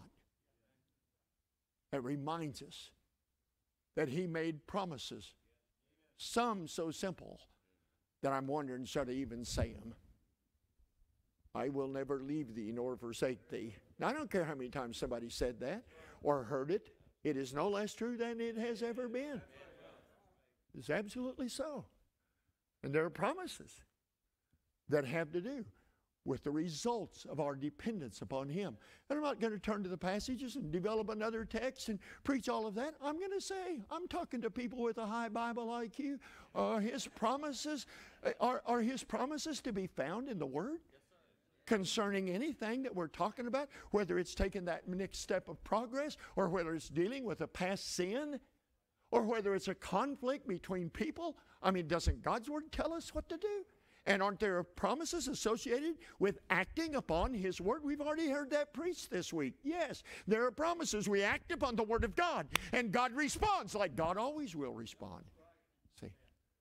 that reminds us that he made promises, some so simple that I'm wondering, should I even say them? I will never leave thee nor forsake thee. Now, I don't care how many times somebody said that or heard it. It is no less true than it has ever been. It's absolutely so. And there are promises that have to do with the results of our dependence upon him. And I'm not going to turn to the passages and develop another text and preach all of that. I'm going to say, I'm talking to people with a high Bible IQ. Are his promises to be found in the Word? concerning anything that we're talking about, whether it's taking that next step of progress, or whether it's dealing with a past sin, or whether it's a conflict between people. I mean, doesn't God's Word tell us what to do? And aren't there promises associated with acting upon His Word? We've already heard that preached this week. Yes, there are promises. We act upon the Word of God, and God responds like God always will respond. See?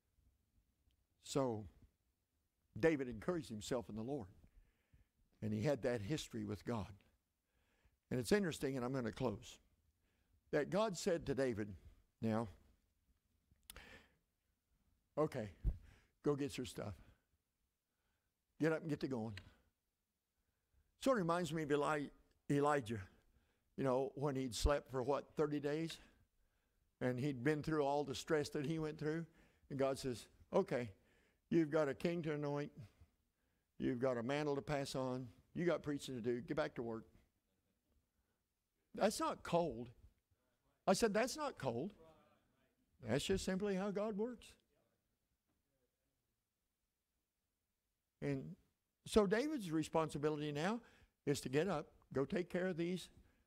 So, David encouraged himself in the Lord, and he had that history with God. And it's interesting, and I'm going to close, that God said to David, now, okay, go get your stuff. Get up and get to going. Sort of reminds me of Elijah, you know, when he'd slept for 30 days? And he'd been through all the stress that he went through. And God says, okay, you've got a king to anoint. You've got a mantle to pass on. You got preaching to do. Get back to work. That's not cold. I said, that's not cold. That's just simply how God works. And so David's responsibility now is to get up, go take care of these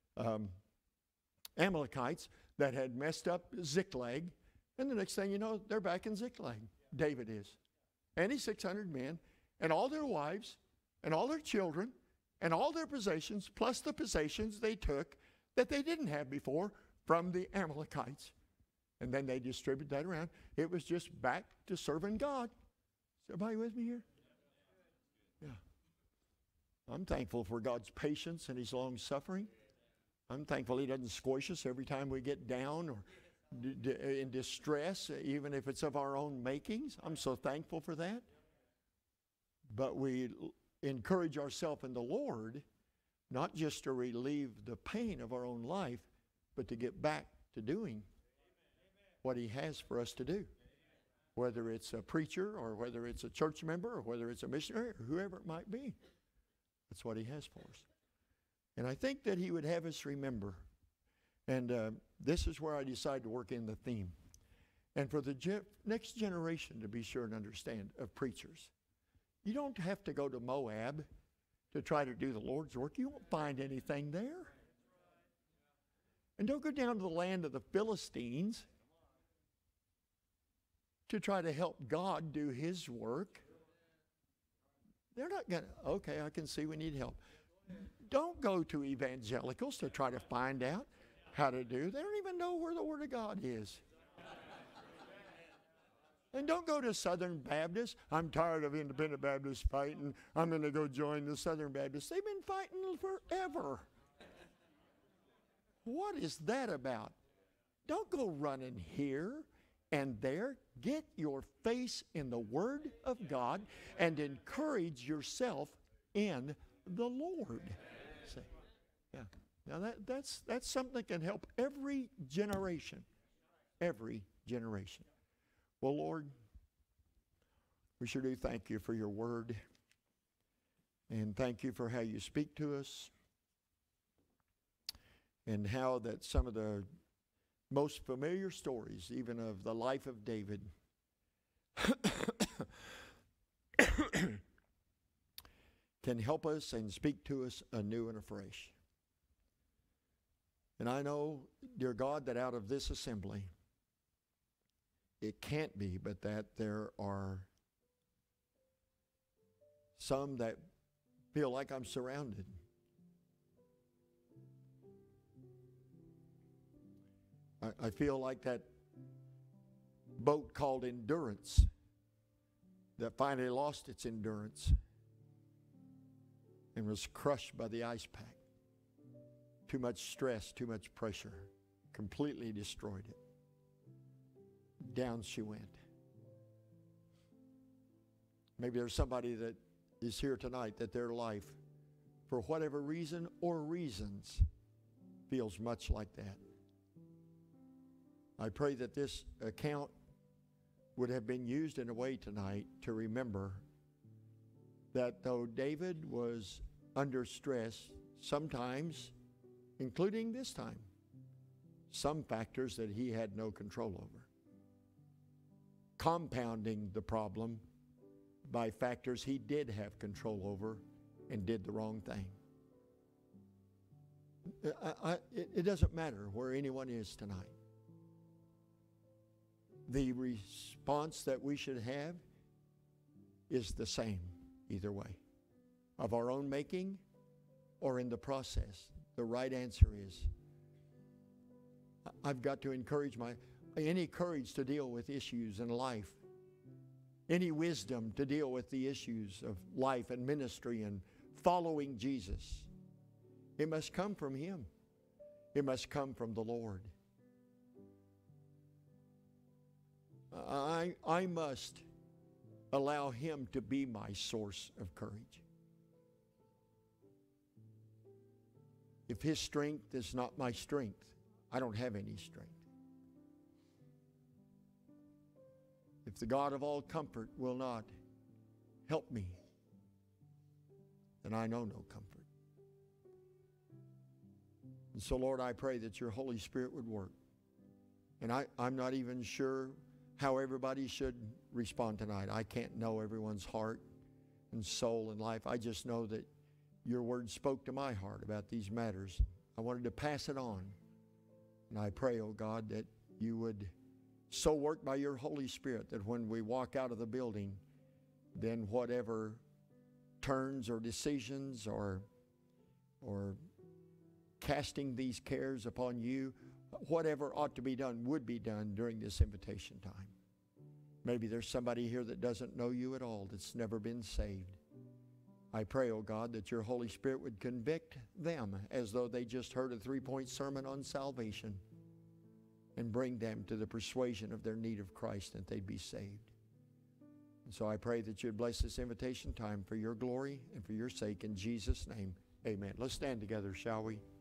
Amalekites that had messed up Ziklag. And the next thing you know, they're back in Ziklag. David is. And his 600 men, and all their wives, and all their children, and all their possessions, plus the possessions they took that they didn't have before from the Amalekites. And then they distributed that around. It was just back to serving God. Is everybody with me here? Yeah. I'm thankful for God's patience and His long suffering. I'm thankful He doesn't squish us every time we get down or in distress, even if it's of our own makings. I'm so thankful for that. But we encourage ourselves in the Lord, not just to relieve the pain of our own life, but to get back to doing what He has for us to do. Whether it's a preacher, or whether it's a church member, or whether it's a missionary, or whoever it might be. That's what He has for us. And I think that He would have us remember. And this is where I decide to work in the theme. And for the next generation to be sure and understand of preachers. You don't have to go to Moab to try to do the Lord's work. You won't find anything there. And don't go down to the land of the Philistines to try to help God do His work. They're not going to, okay, I can see we need help. Don't go to evangelicals to try to find out how to do. They don't even know where the Word of God is. And don't go to Southern Baptists. I'm tired of independent Baptists fighting. I'm going to go join the Southern Baptists. They've been fighting forever. What is that about? Don't go running here and there. Get your face in the Word of God and encourage yourself in the Lord. See? Yeah. Now that's something that can help every generation. Every generation. Well, Lord, we sure do thank You for Your Word. And thank You for how You speak to us. And how that some of the most familiar stories, even of the life of David, can help us and speak to us anew and afresh. And I know, dear God, that out of this assembly, it can't be but that there are some that feel like I'm surrounded. I feel like that boat called Endurance that finally lost its endurance and was crushed by the ice pack. Too much stress, too much pressure, completely destroyed it. Down she went. Maybe there's somebody that is here tonight that their life, for whatever reason or reasons, feels much like that. I pray that this account would have been used in a way tonight to remember that though David was under stress, sometimes, including this time, some factors that he had no control over, compounding the problem by factors he did have control over and did the wrong thing. It doesn't matter where anyone is tonight. The response that we should have is the same either way. Of our own making or in the process. The right answer is, I've got to encourage any courage to deal with issues in life, any wisdom to deal with the issues of life and ministry and following Jesus. It must come from Him. It must come from the Lord. I must allow Him to be my source of courage. If His strength is not my strength, I don't have any strength. If the God of all comfort will not help me, then I know no comfort. And so, Lord, I pray that your Holy Spirit would work. And I'm not even sure how everybody should respond tonight. I can't know everyone's heart and soul and life. I just know that your word spoke to my heart about these matters. I wanted to pass it on. And I pray, oh God, that you would so work by your Holy Spirit that when we walk out of the building, then whatever turns or decisions or casting these cares upon you, whatever ought to be done would be done during this invitation time. Maybe there's somebody here that doesn't know you at all, that's never been saved. I pray, oh God, that your Holy Spirit would convict them as though they just heard a 3-point sermon on salvation and bring them to the persuasion of their need of Christ, that they'd be saved. And so I pray that you'd bless this invitation time for your glory and for your sake. In Jesus' name, amen. Let's stand together, shall we?